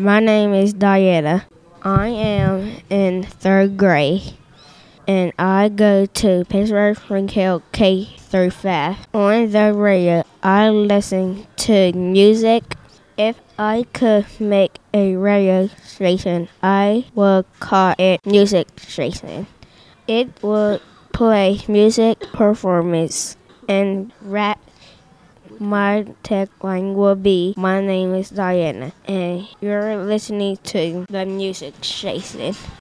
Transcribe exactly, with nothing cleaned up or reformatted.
My name is Diana. I am in third grade, and I go to Pittsburgh Spring-Hill K through five. On the radio, I listen to music. If I could make a radio station, I would call it Music Station. It would play music performance and rap. My tagline will be, "My name is Diana," and you're listening to the Music Station.